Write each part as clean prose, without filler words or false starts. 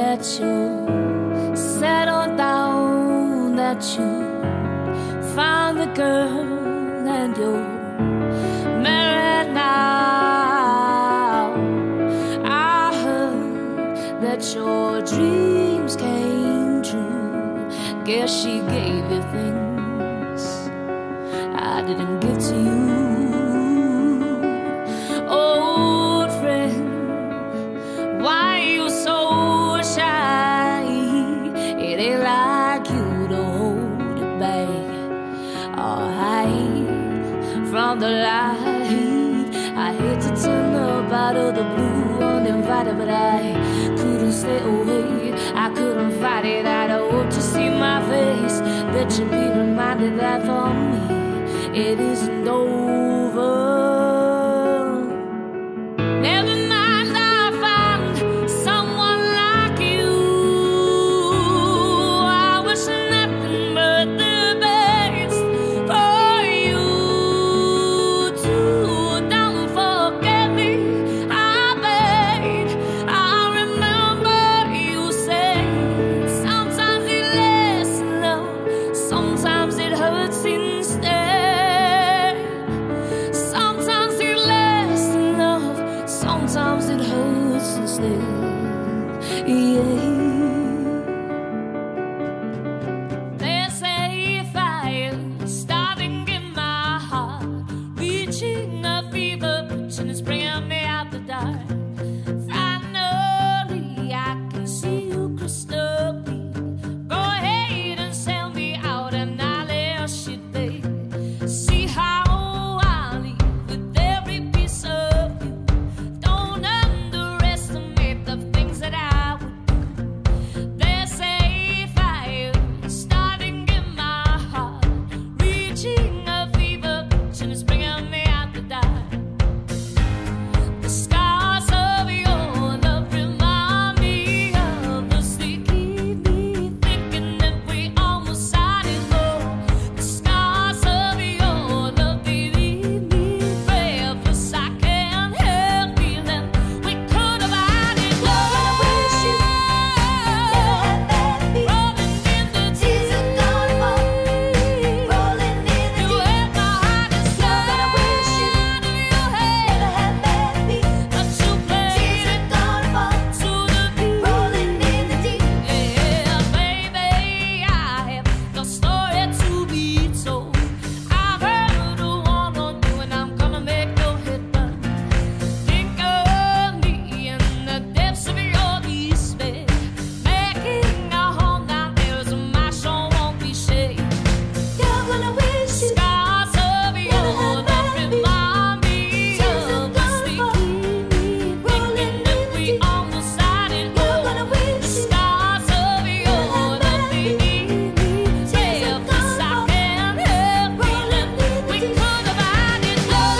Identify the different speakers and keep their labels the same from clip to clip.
Speaker 1: that you settled down, that you found the girl and you're married now. I heard that your dreams came true. Guess she gave you things I didn't give to you. Old friend, why you so shy? It ain't like you to hold it back or hide from the light. I hate to turn up out of the blue uninvited, but I couldn't stay away. I couldn't fight it. I hope to see my face, that you be reminded that for me it isn't over. Never mind, I found someone like you. I wish nothing but the best for you too. Don't forget me, I beg. I remember you said sometimes it lasts love, sometimes it hurts instead. Sometimes it lasts love, sometimes it hurts instead. Yeah. There's a fire starting in my heart, reaching a fever pitch and it's bringing me out the dark. Finally, I can see you crystal clear. Go ahead and sell me out and I'll let you there. See how I leave with every piece of you. Don't underestimate the things that I would do. There's a fire starting in my heart, reaching a fever pitch and it's bringing me out the dark. The scars of your love remind me of us. They keep me thinking that we almost had it all. The scars of your love, they leave me breathless. I can't help feeling we could have had it all. I wish you never had met me. Rolling in the tears are gonna fall. Rolling in the deep. You had my heart inside. I wish you never had met me. But you played tears are gonna fall to the beat. Rolling in the deep. Yeah, baby, I have no story to be told. I've heard a one on you and I'm gonna make no hit run. Think of me in the depths of your despair, making a home down there so my soul won't be shaken. You're gonna wish you scars of your love remind me of us. They keep me thinking that we almost had it all. The scars of your love, they leave me breathless. I can't help feeling we could have had it all.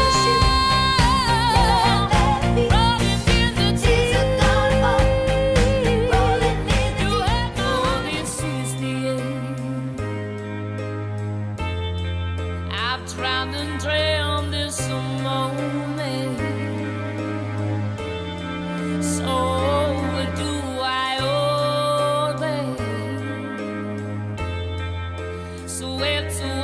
Speaker 1: Rolling in the tears are gonna fall. Rolling in the deep. You had all this is the end. I've drowned and drowned this moment. So do I always. So where to